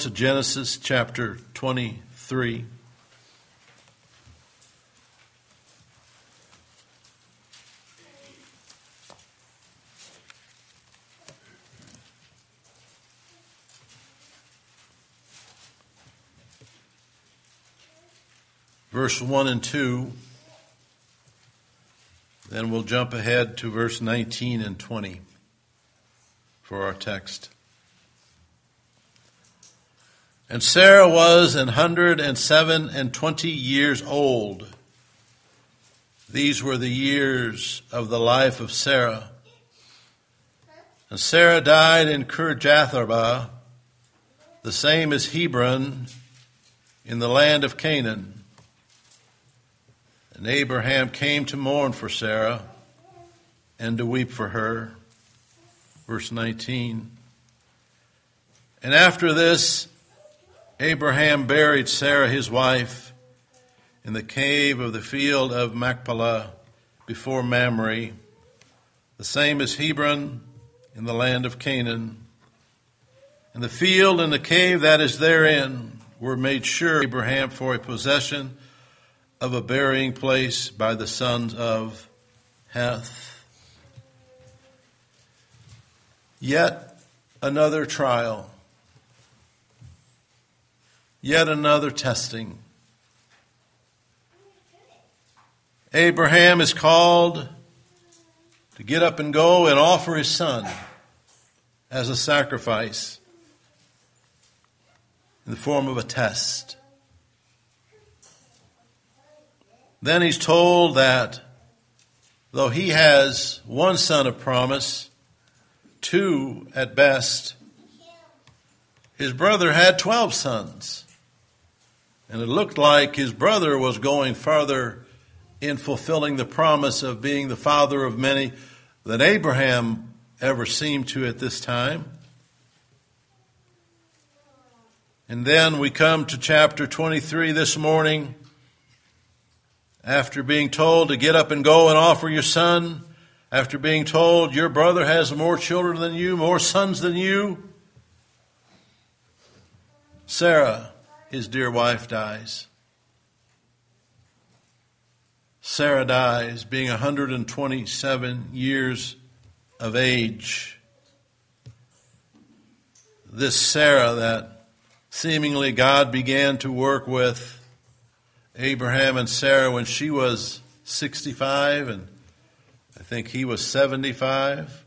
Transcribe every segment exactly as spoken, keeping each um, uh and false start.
to Genesis chapter twenty-three. Verse one and two. Then we'll jump ahead to verse nineteen and twenty for our text. And Sarah was an hundred and seven and twenty years old. These were the years of the life of Sarah. And Sarah died in Kirjatharba, the same as Hebron, in the land of Canaan. And Abraham came to mourn for Sarah and to weep for her. Verse nineteen. And after this, Abraham buried Sarah his wife in the cave of the field of Machpelah before Mamre, the same as Hebron in the land of Canaan. And the field and the cave that is therein were made sure Abraham for a possession of a burying place by the sons of Heth. Yet another trial. Yet another testing. Abraham is called to get up and go and offer his son as a sacrifice in the form of a test. Then he's told that though he has one son of promise, two at best, his brother had twelve sons. And it looked like his brother was going farther in fulfilling the promise of being the father of many than Abraham ever seemed to at this time. And then we come to chapter twenty-three this morning. After being told to get up and go and offer your son, after being told your brother has more children than you, more sons than you, Sarah, his dear wife, dies. Sarah dies, being one hundred twenty-seven years of age. This Sarah that seemingly God began to work with Abraham and Sarah when she was sixty-five and I think he was seventy-five.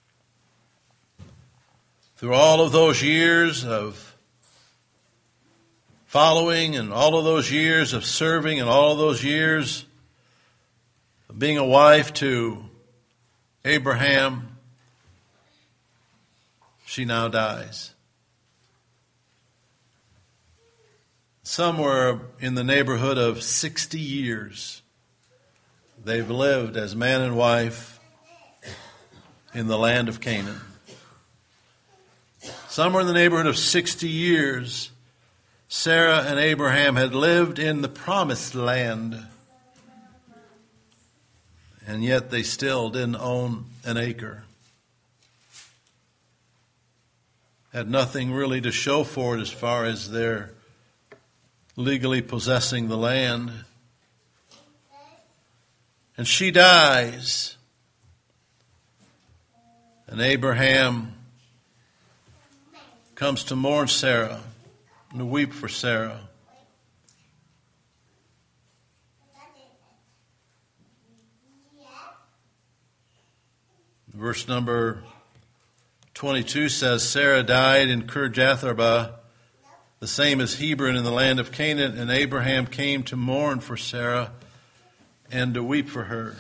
Through all of those years of following and all of those years of serving and all of those years of being a wife to Abraham, she now dies. Somewhere in the neighborhood of sixty years, they've lived as man and wife in the land of Canaan. Somewhere in the neighborhood of sixty years, Sarah and Abraham had lived in the promised land, and yet they still didn't own an acre. Had nothing really to show for it as far as their legally possessing the land. And she dies. And Abraham comes to mourn Sarah and to weep for Sarah. Verse number twenty-two says, Sarah died in Kirjatharba, the same as Hebron in the land of Canaan, and Abraham came to mourn for Sarah and to weep for her.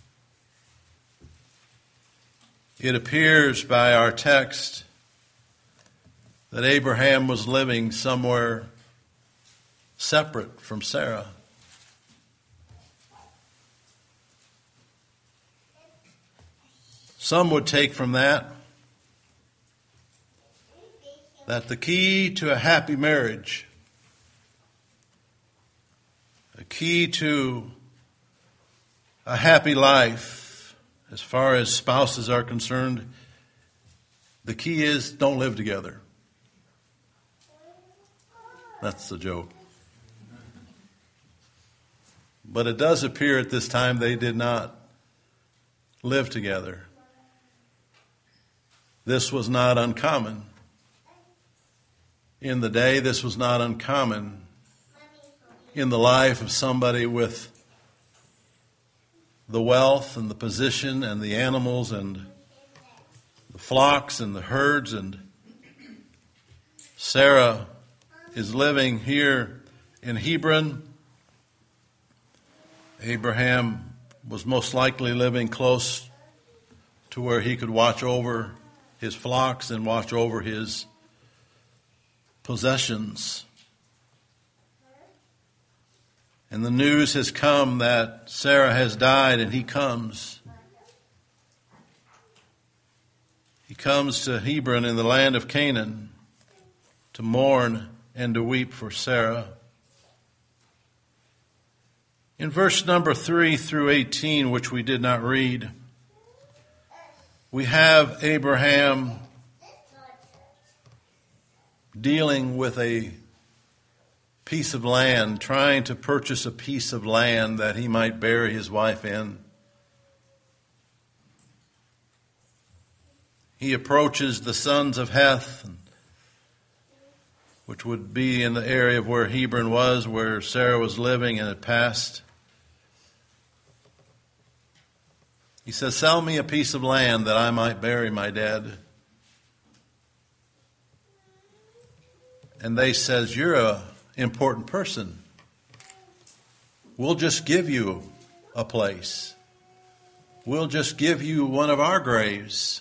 It appears by our text that Abraham was living somewhere separate from Sarah. Some would take from that that the key to a happy marriage, a key to a happy life, as far as spouses are concerned, the key is don't live together. That's the joke. But it does appear at this time they did not live together. This was not uncommon. In the day, this was not uncommon in the life of somebody with the wealth and the position and the animals and the flocks and the herds. And Sarah is living here in Hebron. Abraham was most likely living close to where he could watch over his flocks and watch over his possessions. And the news has come that Sarah has died, and he comes. He comes to Hebron in the land of Canaan to mourn and to weep for Sarah. In verse number three through eighteen, which we did not read, we have Abraham dealing with a piece of land, trying to purchase a piece of land that he might bury his wife in. He approaches the sons of Heth, which would be in the area of where Hebron was, where Sarah was living and had passed. He says, "Sell me a piece of land that I might bury my dead." And they says, "You're a important person. We'll just give you a place. We'll just give you one of our graves.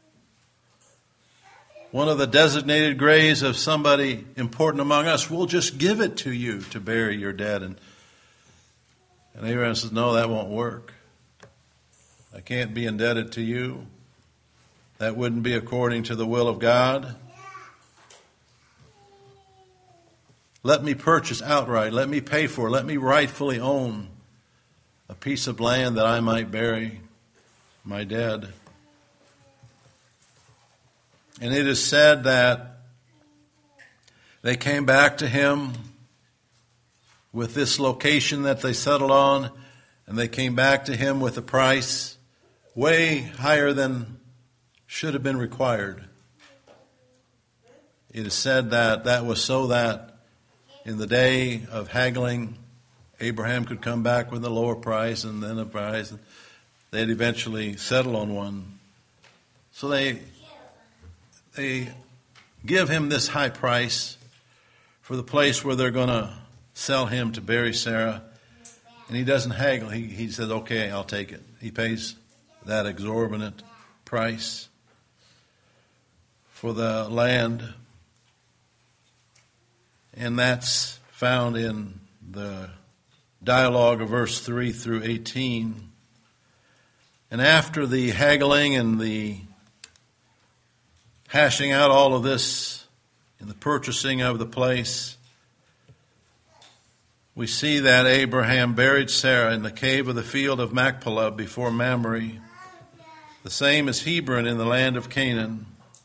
One of the designated graves of somebody important among us. We'll just give it to you to bury your dead." And, and Abraham says, "No, that won't work. I can't be indebted to you. That wouldn't be according to the will of God. Let me purchase outright. Let me pay for it. Let me rightfully own a piece of land that I might bury my dead." And it is said that they came back to him with this location that they settled on, and they came back to him with a price way higher than should have been required. It is said that that was so that in the day of haggling, Abraham could come back with a lower price and then a price. They'd eventually settle on one. So they they give him this high price for the place where they're going to sell him to bury Sarah. And he doesn't haggle. He, he says, "Okay, I'll take it." He pays that exorbitant price for the land. And that's found in the dialogue of verse three through eighteen. And after the haggling and the hashing out all of this in the purchasing of the place, we see that Abraham buried Sarah in the cave of the field of Machpelah before Mamre, the same as Hebron in the land of Canaan.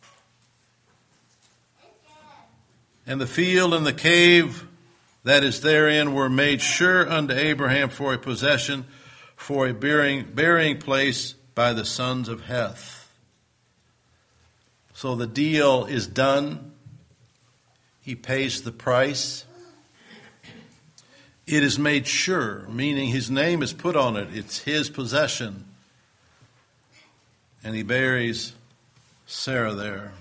And the field and the cave that is therein were made sure unto Abraham for a possession, for a burying, burying place by the sons of Heth. So the deal is done. He pays the price. It is made sure, meaning his name is put on it. It's his possession. And he buries Sarah there.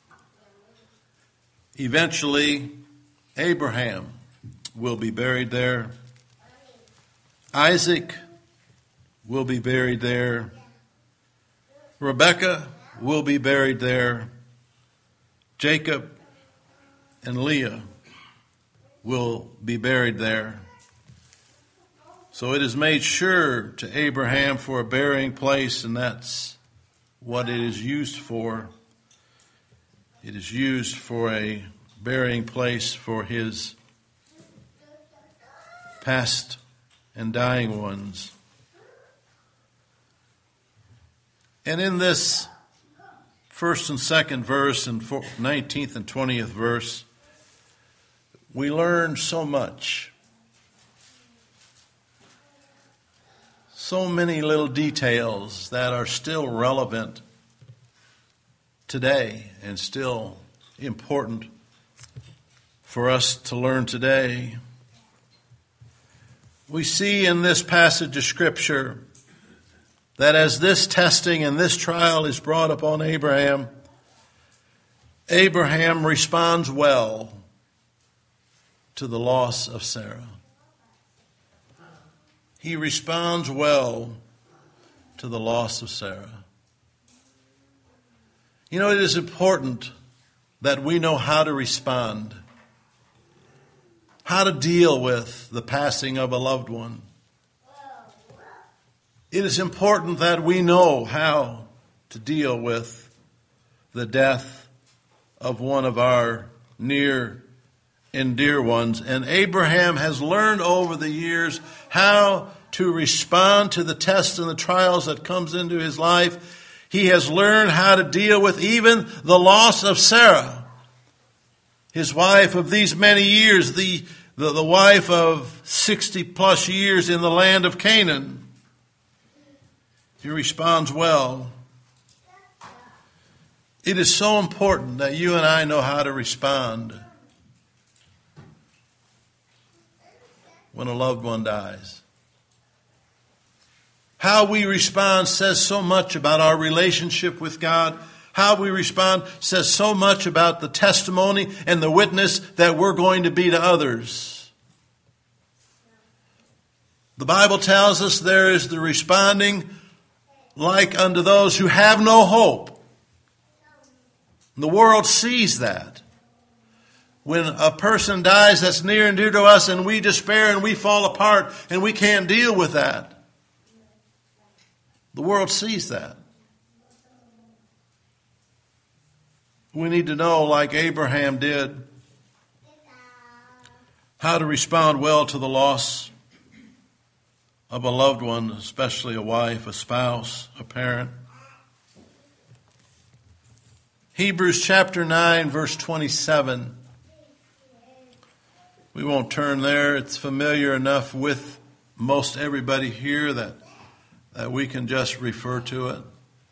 Eventually, Abraham will be buried there. Isaac will be buried there. Rebekah will be buried there. Jacob and Leah will be buried there. So it is made sure to Abraham for a burying place, and that's what it is used for. It is used for a burying place for his past and dying ones. And in this first and second verse and nineteenth and twentieth verse, we learn so much. So many little details that are still relevant today and still important for us to learn today. We see in this passage of Scripture that as this testing and this trial is brought upon Abraham, Abraham responds well to the loss of Sarah. He responds well to the loss of Sarah. You know, it is important that we know how to respond, how to deal with the passing of a loved one. It is important that we know how to deal with the death of one of our near and dear ones. And Abraham has learned over the years how to respond to the tests and the trials that comes into his life. He has learned how to deal with even the loss of Sarah, his wife of these many years, the, the, the wife of sixty plus years in the land of Canaan. He responds well. It is so important that you and I know how to respond when a loved one dies. How we respond says so much about our relationship with God. How we respond says so much about the testimony and the witness that we're going to be to others. The Bible tells us there is the responding like unto those who have no hope. The world sees that. When a person dies that's near and dear to us and we despair and we fall apart and we can't deal with that. The world sees that. We need to know, like Abraham did, how to respond well to the loss of a loved one, especially a wife, a spouse, a parent. Hebrews chapter nine, verse twenty-seven. We won't turn there. It's familiar enough with most everybody here that, that we can just refer to it.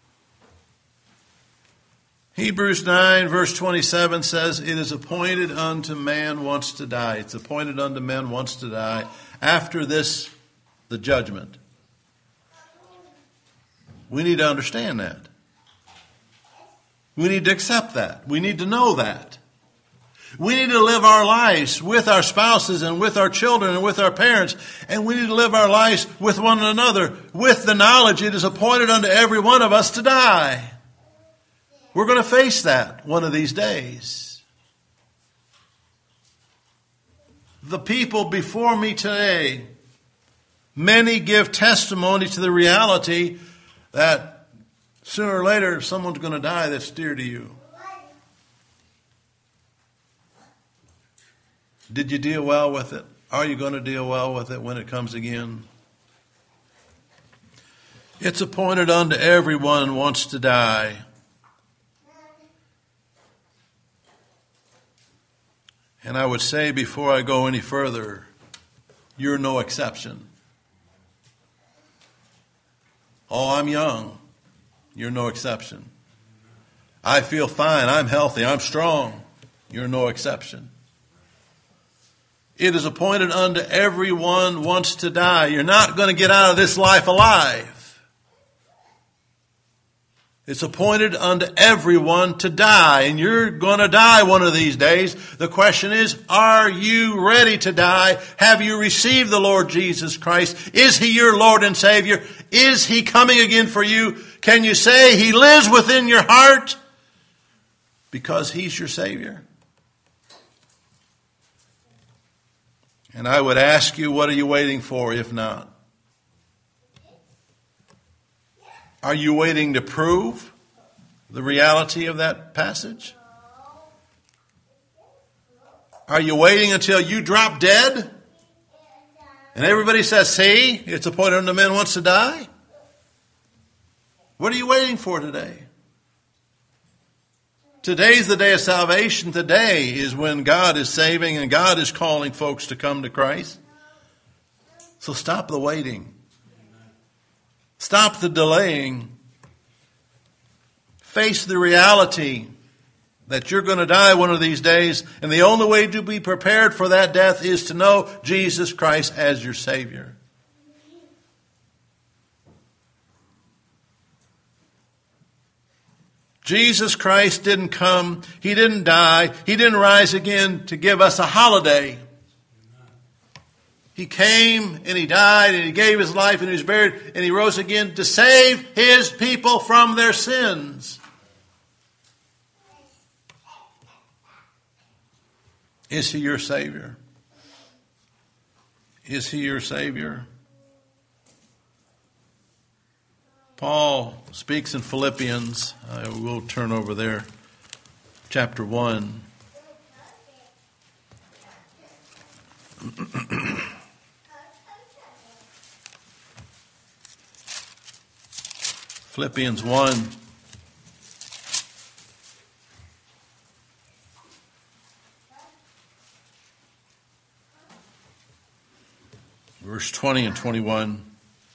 Hebrews nine, verse twenty-seven says, "It is appointed unto man once to die." It's appointed unto men once to die. After this, the judgment. We need to understand that. We need to accept that. We need to know that. We need to live our lives with our spouses and with our children and with our parents. And we need to live our lives with one another with the knowledge it is appointed unto every one of us to die. We're going to face that one of these days. The people before me today, many give testimony to the reality that sooner or later someone's going to die that's dear to you. Did you deal well with it? Are you going to deal well with it when it comes again? It's appointed unto everyone wants to die. And I would say before I go any further, you're no exception. Oh, I'm young. You're no exception. I feel fine. I'm healthy. I'm strong. You're no exception. It is appointed unto everyone wants to die. You're not going to get out of this life alive. It's appointed unto everyone to die, and you're going to die one of these days. The question is, are you ready to die? Have you received the Lord Jesus Christ? Is He your Lord and Savior? Is He coming again for you? Can you say He lives within your heart because He's your Savior? And I would ask you, what are you waiting for if not? Are you waiting to prove the reality of that passage? Are you waiting until you drop dead? And everybody says, see, it's appointed unto men once to die? What are you waiting for today? Today's the day of salvation. Today is when God is saving and God is calling folks to come to Christ. So stop the waiting. Stop the delaying. Face the reality that you're going to die one of these days, and the only way to be prepared for that death is to know Jesus Christ as your Savior. Jesus Christ didn't come, He didn't die, He didn't rise again to give us a holiday. He came and He died and He gave His life and He was buried and He rose again to save His people from their sins. Is He your Savior? Is He your Savior? Paul speaks in Philippians. I will turn over there. Chapter one. Philippians one. Verse twenty and twenty-one.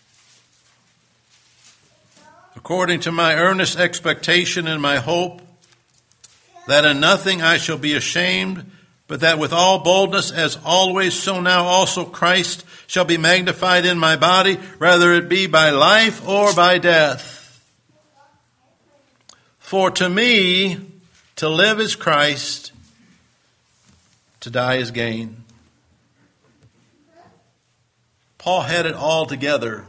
According to my earnest expectation and my hope, that in nothing I shall be ashamed, but that with all boldness, as always, so now also Christ shall be magnified in my body, whether it be by life or by death. For to me, to live is Christ, to die is gain. Paul had it all together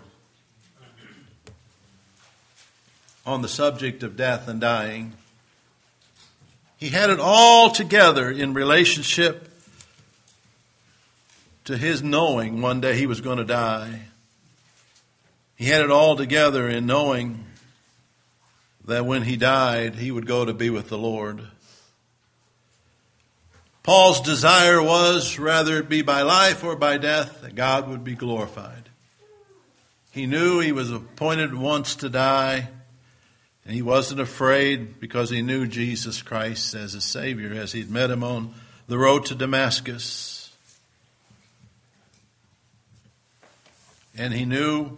on the subject of death and dying. He had it all together in relationship to his knowing one day he was going to die. He had it all together in knowing that when he died, he would go to be with the Lord. Paul's desire was, rather it be by life or by death, that God would be glorified. He knew he was appointed once to die, and he wasn't afraid because he knew Jesus Christ as his Savior, as he'd met him on the road to Damascus. And he knew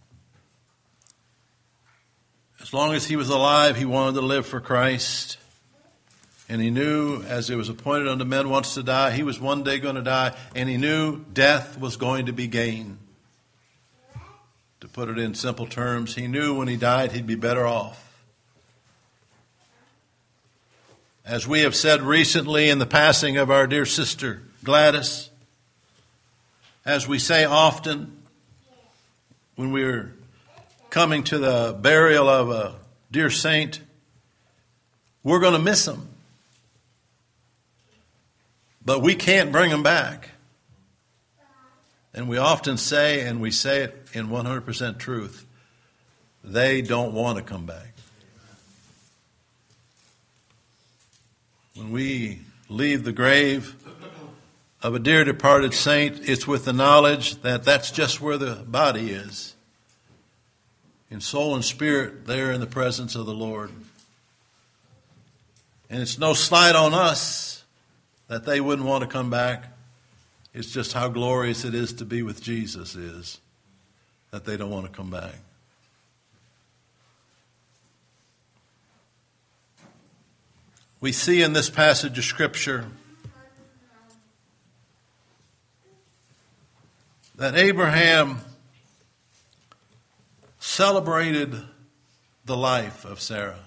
as long as he was alive, he wanted to live for Christ. And he knew, as it was appointed unto men once to die, he was one day going to die. And he knew death was going to be gain. To put it in simple terms, he knew when he died he'd be better off. As we have said recently in the passing of our dear sister Gladys, as we say often when we're coming to the burial of a dear saint, we're going to miss them. But we can't bring them back. And we often say, and we say it in one hundred percent truth, they don't want to come back. When we leave the grave of a dear departed saint, it's with the knowledge that that's just where the body is. In soul and spirit, they're in the presence of the Lord. And it's no slight on us that they wouldn't want to come back. It's just how glorious it is to be with Jesus is that they don't want to come back. We see in this passage of Scripture that Abraham celebrated the life of Sarah.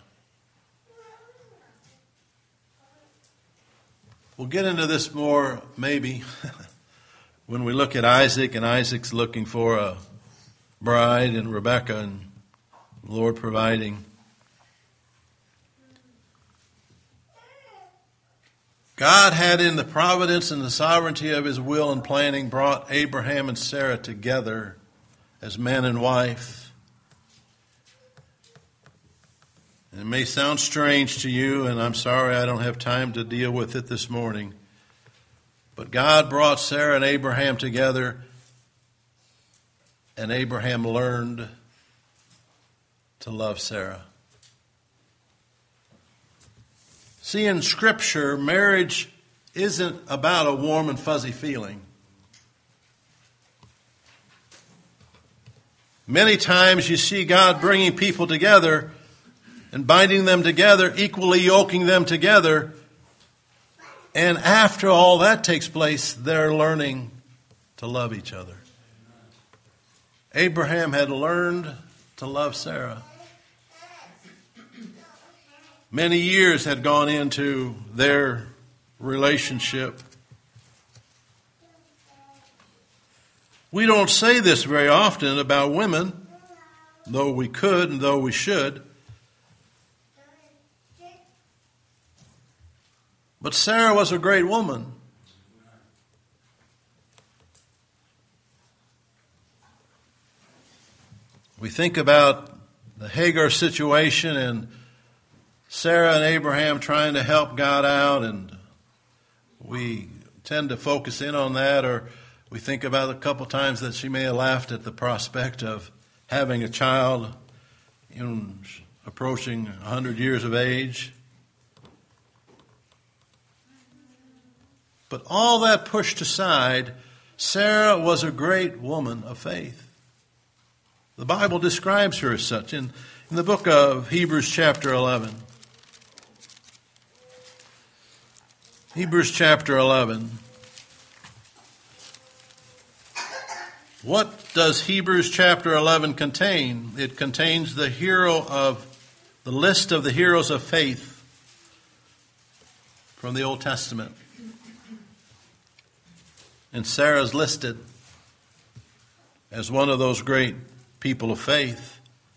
We'll get into this more maybe when we look at Isaac, and Isaac's looking for a bride, and Rebekah and the Lord providing. God had, in the providence and the sovereignty of his will and planning, brought Abraham and Sarah together as man and wife. And it may sound strange to you, and I'm sorry I don't have time to deal with it this morning. But God brought Sarah and Abraham together, and Abraham learned to love Sarah. See, in Scripture, marriage isn't about a warm and fuzzy feeling. Many times you see God bringing people together and binding them together, equally yoking them together. And after all that takes place, they're learning to love each other. Abraham had learned to love Sarah. Many years had gone into their relationship. We don't say this very often about women, though we could and though we should. But Sarah was a great woman. We think about the Hagar situation and Sarah and Abraham trying to help God out, and we tend to focus in on that, or we think about a couple times that she may have laughed at the prospect of having a child, you know, approaching one hundred years of age. But all that pushed aside, Sarah was a great woman of faith. The Bible describes her as such in, in the book of Hebrews chapter eleven. Hebrews chapter eleven. What does Hebrews chapter eleven contain? It contains the hero of the list of the heroes of faith from the Old Testament. And Sarah's listed as one of those great people of faith.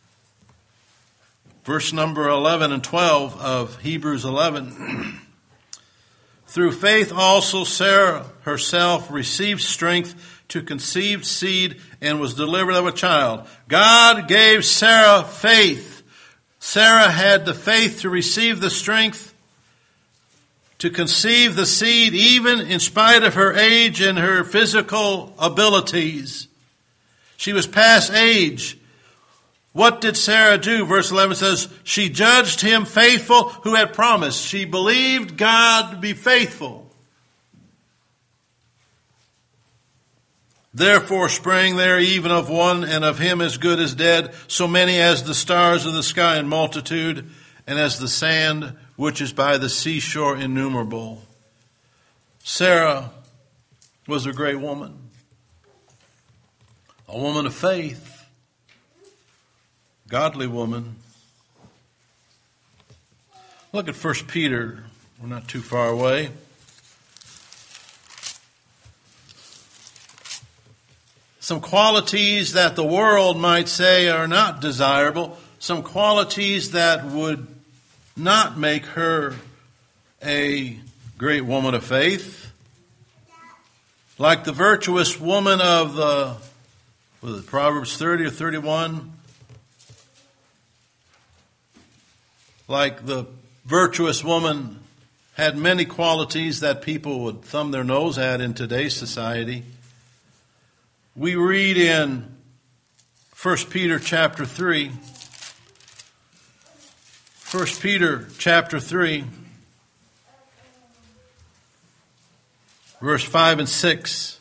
Verse number eleven and twelve of Hebrews eleven. Through faith also Sarah herself received strength to conceive seed and was delivered of a child. God gave Sarah faith. Sarah had the faith to receive the strength to conceive the seed, even in spite of her age and her physical abilities. She was past age. What did Sarah do? Verse eleven says, she judged him faithful who had promised. She believed God to be faithful. Therefore sprang there even of one, and of him as good as dead, so many as the stars of the sky in multitude, and as the sand which is by the seashore innumerable. Sarah was a great woman, a woman of faith, godly woman. Look at First Peter. We're not too far away. Some qualities that the world might say are not desirable, some qualities that would not make her a great woman of faith. Like the virtuous woman of the, was it Proverbs thirty or thirty-one? Like the virtuous woman had many qualities that people would thumb their nose at in today's society. We read in First Peter chapter three. First Peter chapter three, verse five and six.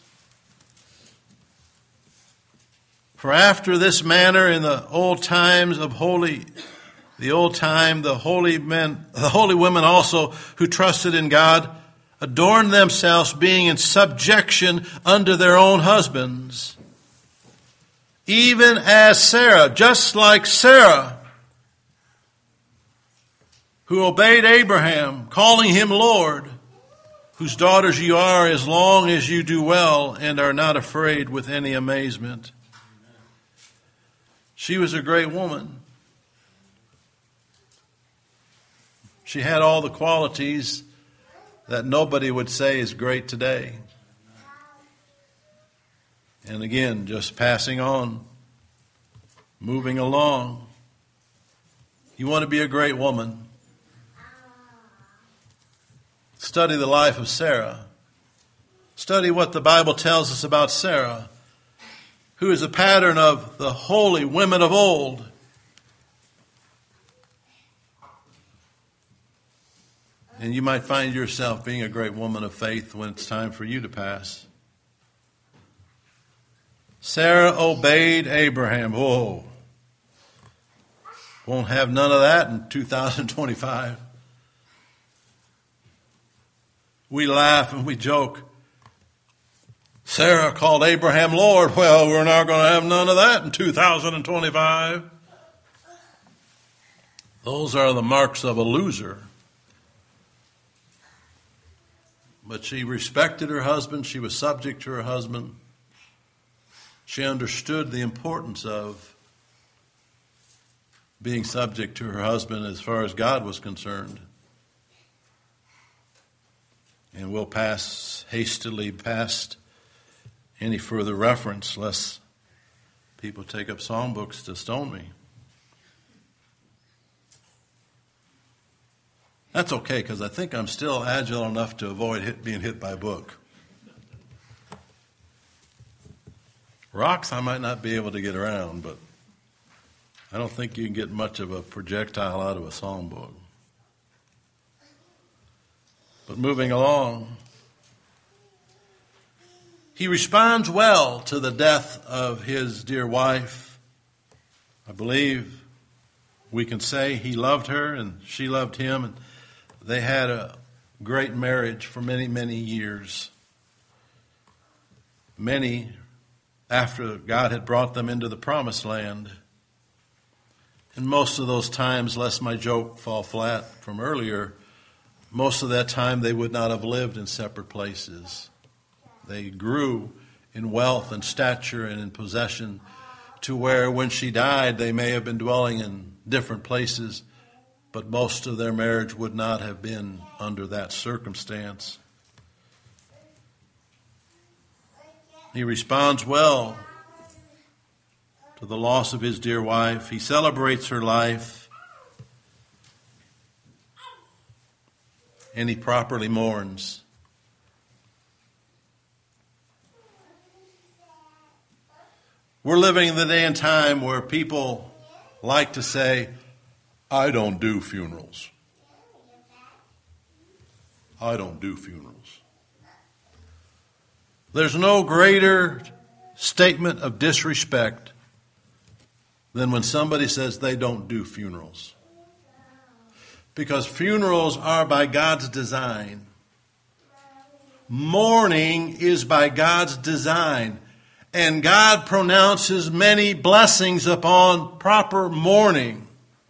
For after this manner in the old times of holy, the old time, the holy men, the holy women also who trusted in God, adorned themselves, being in subjection unto their own husbands, even as Sarah, just like Sarah, who obeyed Abraham, calling him Lord, whose daughters you are as long as you do well and are not afraid with any amazement. She was a great woman. She had all the qualities that nobody would say is great today. And again, just passing on, moving along. You want to be a great woman? Study the life of Sarah. Study what the Bible tells us about Sarah, who is a pattern of the holy women of old. And you might find yourself being a great woman of faith when it's time for you to pass. Sarah obeyed Abraham. Whoa. Won't have none of that in two thousand twenty-five. We laugh and we joke. Sarah called Abraham Lord. Well, we're not going to have none of that in two thousand twenty-five. Those are the marks of a loser. But she respected her husband. She was subject to her husband. She understood the importance of being subject to her husband as far as God was concerned. And we'll pass hastily past any further reference, lest people take up songbooks to stone me. That's okay, because I think I'm still agile enough to avoid hit, being hit by a book. Rocks I might not be able to get around, but I don't think you can get much of a projectile out of a songbook. But moving along, he responds well to the death of his dear wife. I believe we can say he loved her and she loved him, and they had a great marriage for many, many years. Many after God had brought them into the promised land. And most of those times, lest my joke fall flat from earlier, most of that time they would not have lived in separate places. They grew in wealth and stature and in possession to where when she died they may have been dwelling in different places, but most of their marriage would not have been under that circumstance. He responds well to the loss of his dear wife. He celebrates her life, and he properly mourns. We're living in the day and time where people like to say, I don't do funerals. I don't do funerals. There's no greater statement of disrespect than when somebody says they don't do funerals. Because funerals are by God's design. Mourning is by God's design. And God pronounces many blessings upon proper mourning.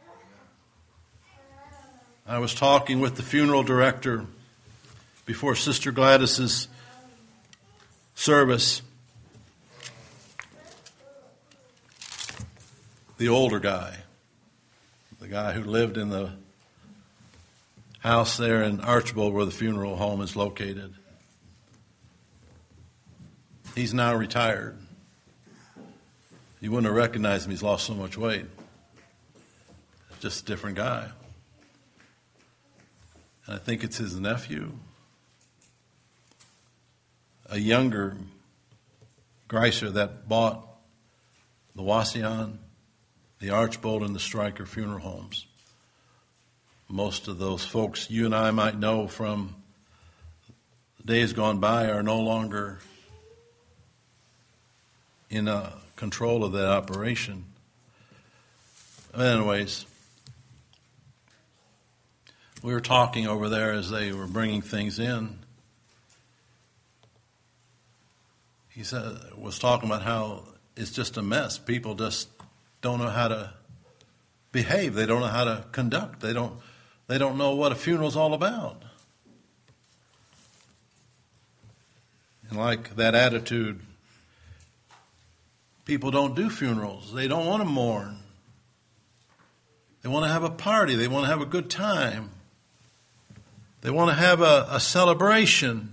I was talking with the funeral director before Sister Gladys's service. The older guy, the guy who lived in the house there in Archbold where the funeral home is located. He's now retired. You wouldn't have recognized him. He's lost so much weight. Just a different guy. And I think it's his nephew, a younger Greiser that bought the Wauseon, the Archbold, and the Stryker funeral homes. Most of those folks you and I might know from the days gone by are no longer in uh, control of that operation. Anyways, we were talking over there as they were bringing things in. He said, was talking about how it's just a mess. People just don't know how to behave. They don't know how to conduct. They don't. They don't know what a funeral's all about. And like that attitude, people don't do funerals. They don't want to mourn. They want to have a party. They want to have a good time. They want to have a, a celebration.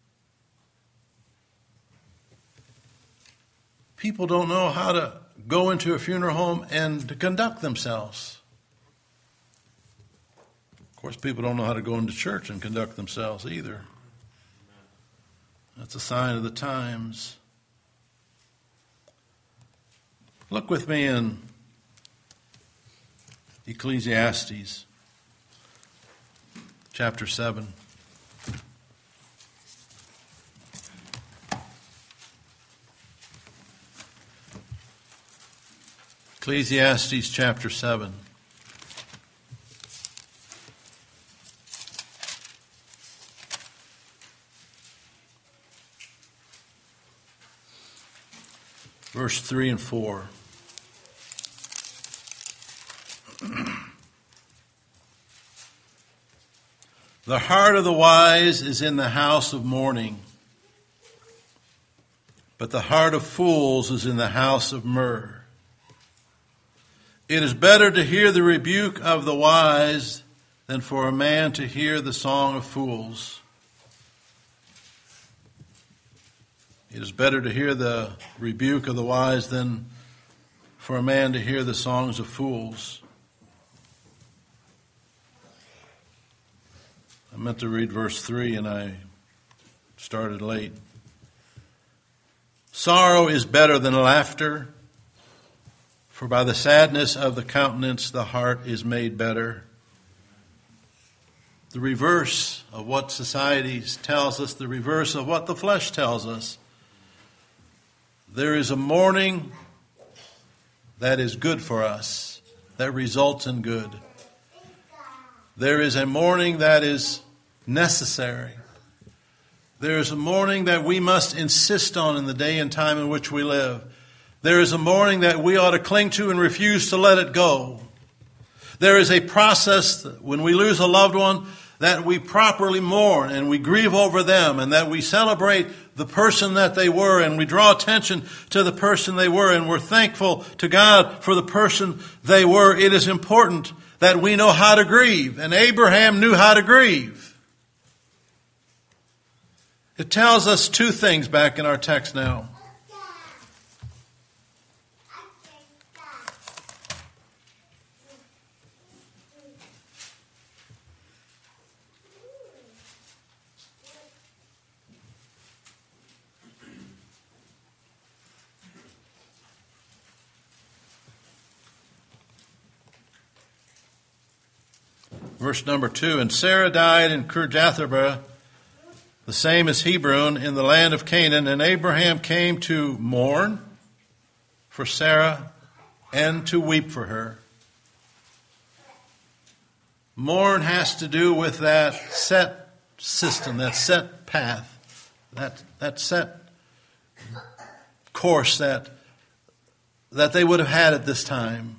People don't know how to go into a funeral home and to conduct themselves. Of course, people don't know how to go into church and conduct themselves either. That's a sign of the times. Look with me in Ecclesiastes. chapter seven. Ecclesiastes chapter seven. Verse three and four. The heart of the wise is in the house of mourning, but the heart of fools is in the house of myrrh. It is better to hear the rebuke of the wise than for a man to hear the song of fools. It is better to hear the rebuke of the wise than for a man to hear the songs of fools. I meant to read verse three and I started late. Sorrow is better than laughter, for by the sadness of the countenance the heart is made better. The reverse of what society tells us, the reverse of what the flesh tells us. There is a mourning that is good for us, that results in good. There is a mourning that is necessary. There is a mourning that we must insist on in the day and time in which we live. There is a mourning that we ought to cling to and refuse to let it go. There is a process when we lose a loved one that we properly mourn and we grieve over them, and that we celebrate the person that they were, and we draw attention to the person they were, and we're thankful to God for the person they were. It is important that we know how to grieve, and Abraham knew how to grieve. It tells us two things back in our text now. Verse number two, and Sarah died in Kirjatharba, the same as Hebron, in the land of Canaan, and Abraham came to mourn for Sarah and to weep for her. Mourn has to do with that set system, that set path, that that set course that, that they would have had at this time.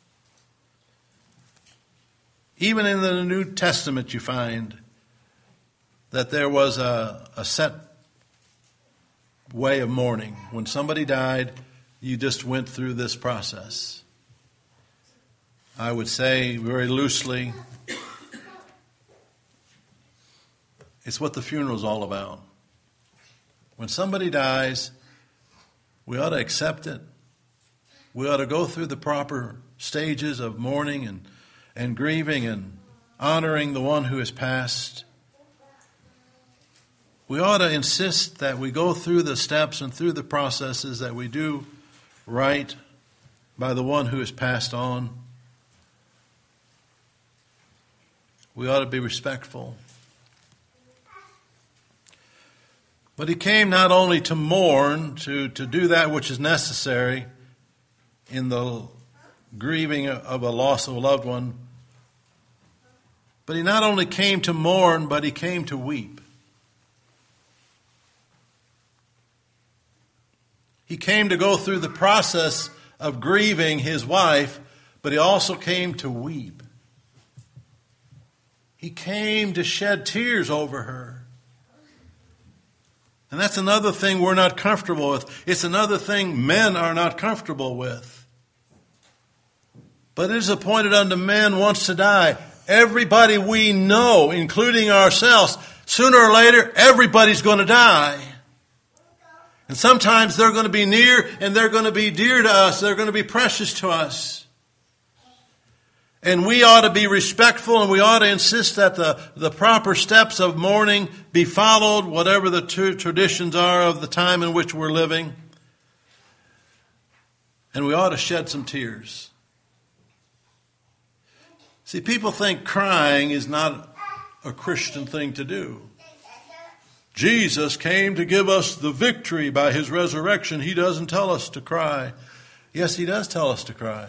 Even in the New Testament you find that there was a, a set way of mourning. When somebody died, you just went through this process. I would say very loosely, it's what the funeral is all about. When somebody dies, we ought to accept it. We ought to go through the proper stages of mourning and and grieving and honoring the one who has passed. We ought to insist that we go through the steps and through the processes, that we do right by the one who has passed on. We ought to be respectful. But he came not only to mourn, to, to do that which is necessary in the grieving of a loss of a loved one, but he not only came to mourn, but he came to weep. He came to go through the process of grieving his wife, but he also came to weep. He came to shed tears over her. And that's another thing we're not comfortable with. It's another thing men are not comfortable with. But it is appointed unto men once to die. Everybody we know, including ourselves, sooner or later, everybody's going to die. And sometimes they're going to be near and they're going to be dear to us. They're going to be precious to us. And we ought to be respectful, and we ought to insist that the, the proper steps of mourning be followed, whatever the t- traditions are of the time in which we're living. And we ought to shed some tears. See, people think crying is not a Christian thing to do. Jesus came to give us the victory by his resurrection. He doesn't tell us to cry. Yes, he does tell us to cry.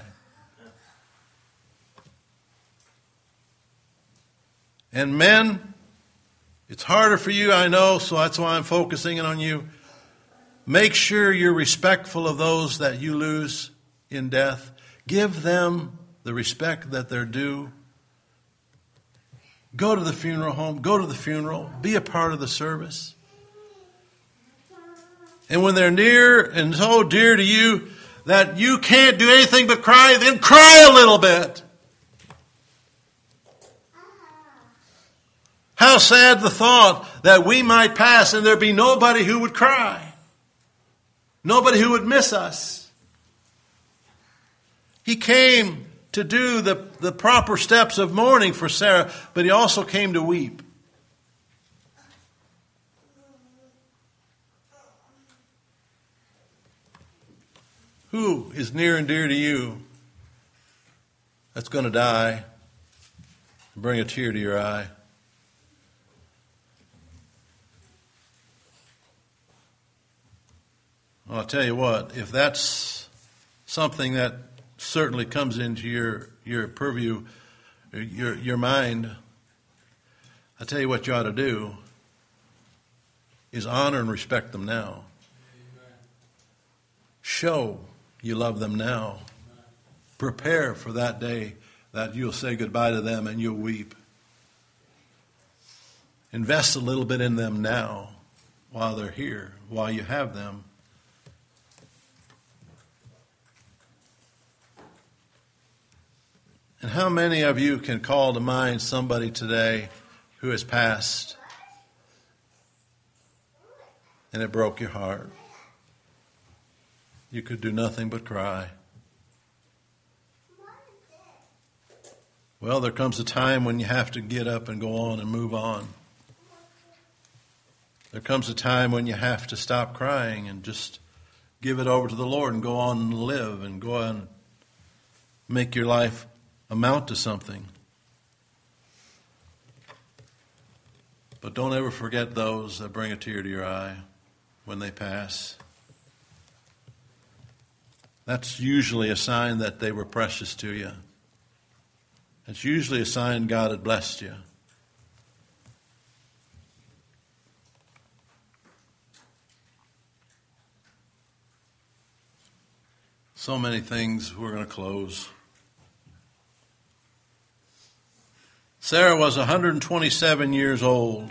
And men, it's harder for you, I know, so that's why I'm focusing on you. Make sure you're respectful of those that you lose in death. Give them the respect that they're due. Go to the funeral home. Go to the funeral. Be a part of the service. And when they're near and so dear to you that you can't do anything but cry, then cry a little bit. How sad the thought that we might pass and there be nobody who would cry. Nobody who would miss us. He came to do the, the proper steps of mourning for Sarah, but he also came to weep. Who is near and dear to you that's going to die and bring a tear to your eye? Well, I'll tell you what, if that's something that certainly comes into your, your purview, your, your mind, I'll tell you what you ought to do is honor and respect them now. Show you love them now. Prepare for that day that you'll say goodbye to them and you'll weep. Invest a little bit in them now while they're here, while you have them. And how many of you can call to mind somebody today who has passed and it broke your heart? You could do nothing but cry. Well, there comes a time when you have to get up and go on and move on. There comes a time when you have to stop crying and just give it over to the Lord and go on and live and go on and make your life amount to something. But don't ever forget those that bring a tear to your eye when they pass. That's usually a sign that they were precious to you. It's usually a sign God had blessed you. So many things. We're going to close. Sarah was one hundred twenty-seven years old.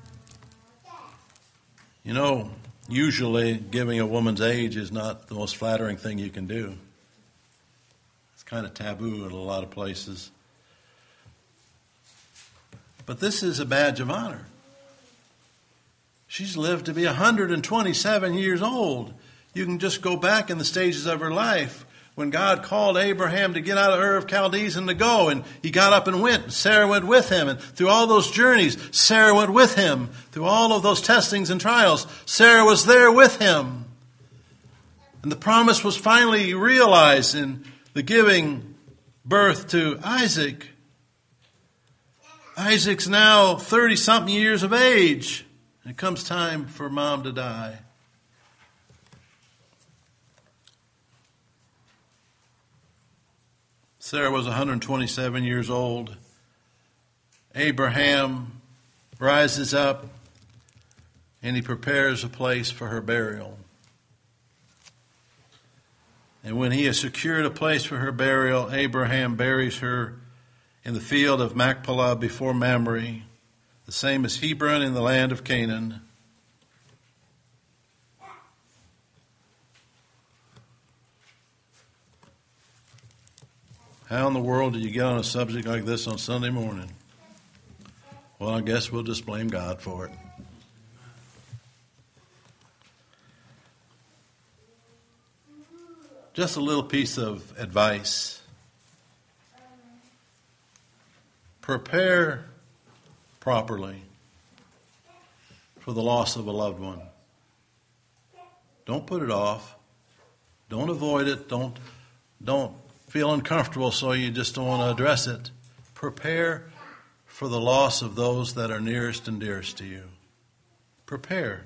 You know, usually giving a woman's age is not the most flattering thing you can do. It's kind of taboo in a lot of places. But this is a badge of honor. She's lived to be one hundred twenty-seven years old. You can just go back in the stages of her life when God called Abraham to get out of Ur of Chaldees and to go, and he got up and went. Sarah went with him, and through all those journeys, Sarah went with him. Through all of those testings and trials, Sarah was there with him. And the promise was finally realized in the giving birth to Isaac. Isaac's now thirty-something years of age. And it comes time for mom to die. Sarah was one hundred twenty-seven years old. Abraham rises up and he prepares a place for her burial. And when he has secured a place for her burial, Abraham buries her in the field of Machpelah before Mamre, the same as Hebron in the land of Canaan. How in the world do you get on a subject like this on Sunday morning? Well, I guess we'll just blame God for it. Just a little piece of advice. Prepare properly for the loss of a loved one. Don't put it off. Don't avoid it. Don't, don't feel uncomfortable so you just don't want to address it. Prepare for the loss of those that are nearest and dearest to you. Prepare.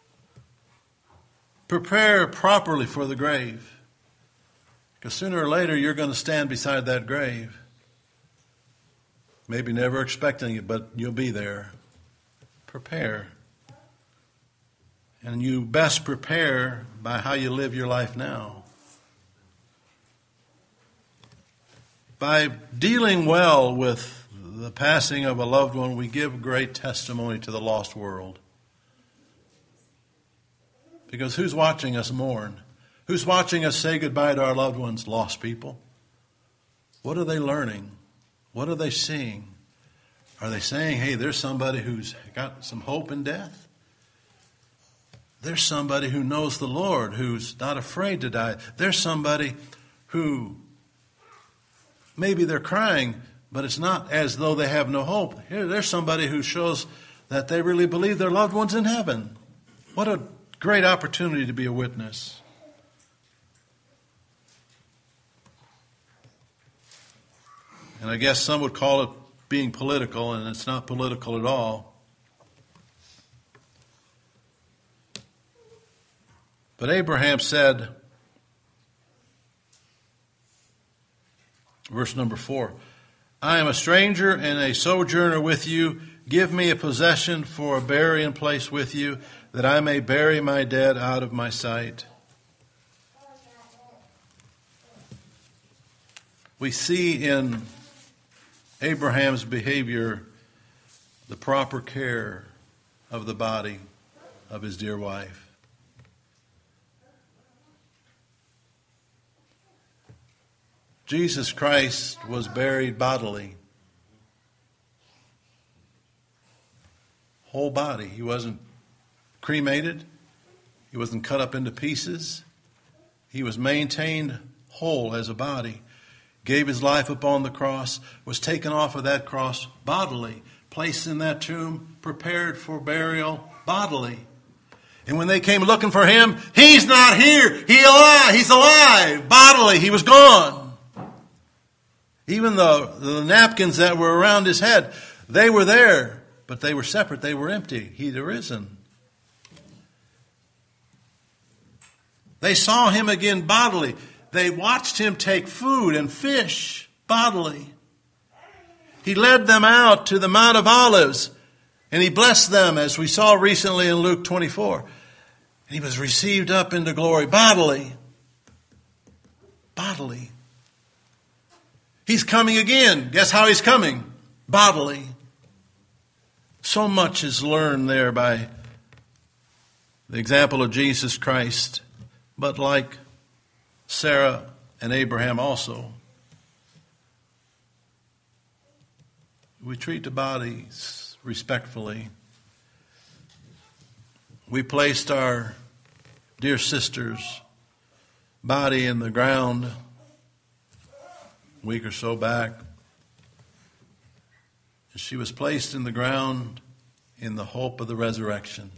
Prepare properly for the grave. Because sooner or later you're going to stand beside that grave. Maybe never expecting it, but you'll be there. Prepare. And you best prepare by how you live your life now. By dealing well with the passing of a loved one, we give great testimony to the lost world. Because who's watching us mourn? Who's watching us say goodbye to our loved ones? Lost people. What are they learning? What are they seeing? Are they saying, hey, there's somebody who's got some hope in death? There's somebody who knows the Lord, who's not afraid to die. There's somebody who, maybe they're crying, but it's not as though they have no hope. Here, there's somebody who shows that they really believe their loved one's in heaven. What a great opportunity to be a witness. And I guess some would call it being political, and it's not political at all. But Abraham said, verse number four, I am a stranger and a sojourner with you. Give me a possession for a burying place with you, that I may bury my dead out of my sight. We see in Abraham's behavior the proper care of the body of his dear wife. Jesus Christ was buried bodily. Whole body. He wasn't cremated. He wasn't cut up into pieces. He was maintained whole as a body. Gave his life upon the cross, was taken off of that cross bodily, placed in that tomb, prepared for burial bodily. And when they came looking for him, he's not here. He alive. He's alive. Bodily. He was gone. Even the, the napkins that were around his head, they were there, but they were separate. They were empty. He'd arisen. They saw him again bodily. They watched him take food and fish bodily. He led them out to the Mount of Olives, and he blessed them, as we saw recently in Luke twenty-four. And he was received up into glory bodily. Bodily. He's coming again. Guess how he's coming? Bodily. So much is learned there by the example of Jesus Christ. But like Sarah and Abraham also, we treat the bodies respectfully. We placed our dear sister's body in the ground a week or so back. She was placed in the ground in the hope of the resurrection.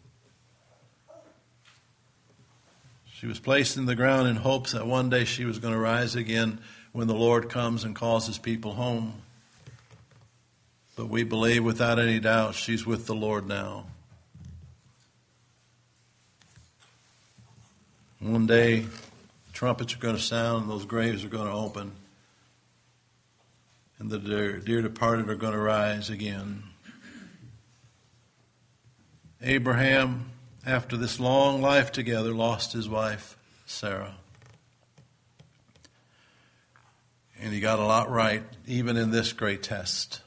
She was placed in the ground in hopes that one day she was going to rise again when the Lord comes and calls his people home. But we believe without any doubt she's with the Lord now. One day, trumpets are going to sound and those graves are going to open. And the dear, dear departed are going to rise again. Abraham, after this long life together, lost his wife, Sarah. And he got a lot right, even in this great test.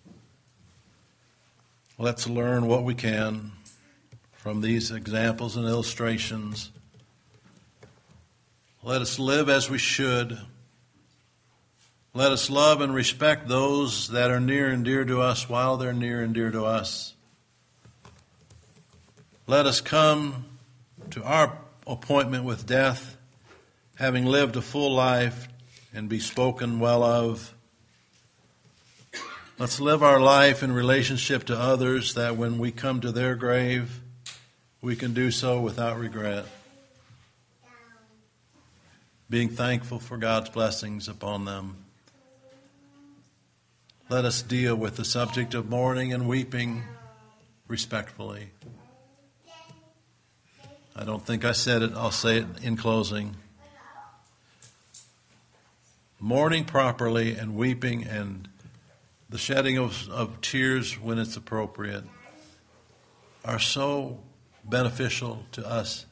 Let's learn what we can from these examples and illustrations. Let us live as we should. Let us love and respect those that are near and dear to us while they're near and dear to us. Let us come to our appointment with death, having lived a full life and be spoken well of. Let's live our life in relationship to others, that when we come to their grave, we can do so without regret, being thankful for God's blessings upon them. let us deal with the subject of mourning and weeping respectfully. I don't think I said it. I'll say it in closing. Mourning properly and weeping and the shedding of, of tears when it's appropriate are so beneficial to us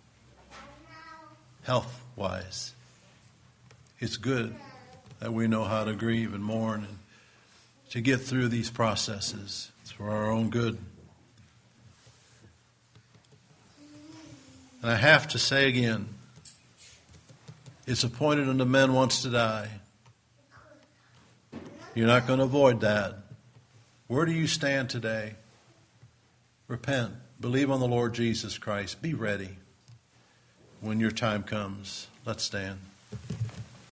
health-wise. It's good that we know how to grieve and mourn and to get through these processes. It's for our own good. And I have to say again, it's appointed unto men once to die. You're not going to avoid that. Where do you stand today? Repent. Believe on the Lord Jesus Christ. Be ready when your time comes. Let's stand.